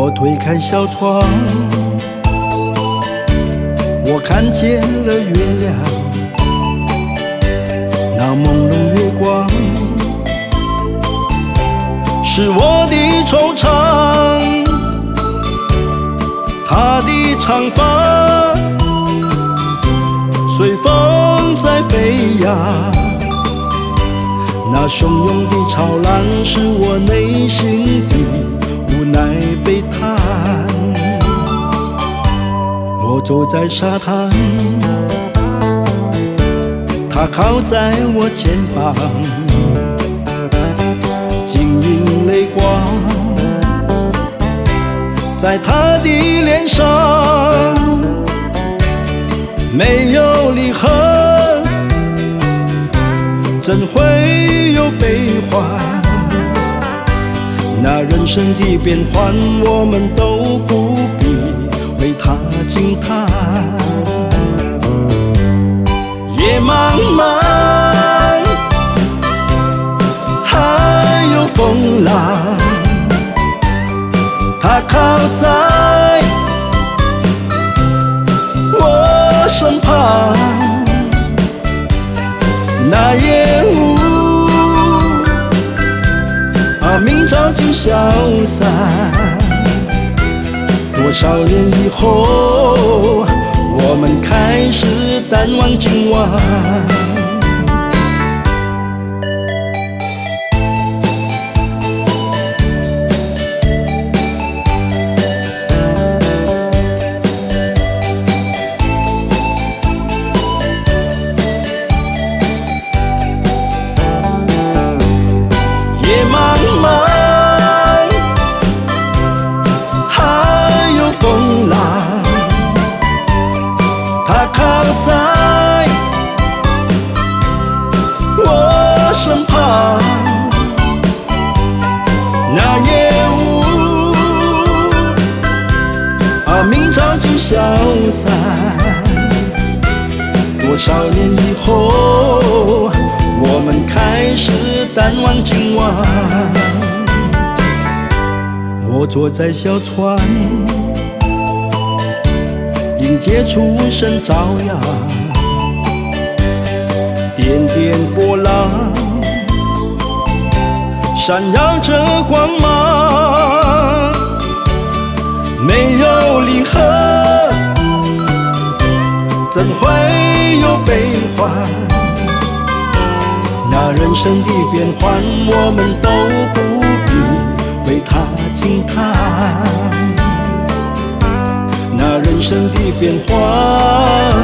我推开小窗，我看见了月亮，那朦胧月光是我的惆怅，她的长发随风在飞扬，那汹涌的潮浪是我内心的无奈悲叹。我走在沙滩，她靠在我肩膀，晶莹泪光在她的脸上，没有离合，怎会有悲欢？那人生的变幻，我们都不必为它惊叹。夜茫茫，还有风浪，它靠在我身旁。那夜雾明早就消散，多少年以后，我们开始淡忘今晚。夜茫茫，还有风浪，它靠在我身旁。那夜雾明早就消散，多少年以后，我们开始淡忘今晚。我坐在小船，迎接初升朝阳，点点波浪闪耀着光芒，没有离合，怎会有悲欢？那人生的变幻，我们都不必为它惊叹。那人生的变幻，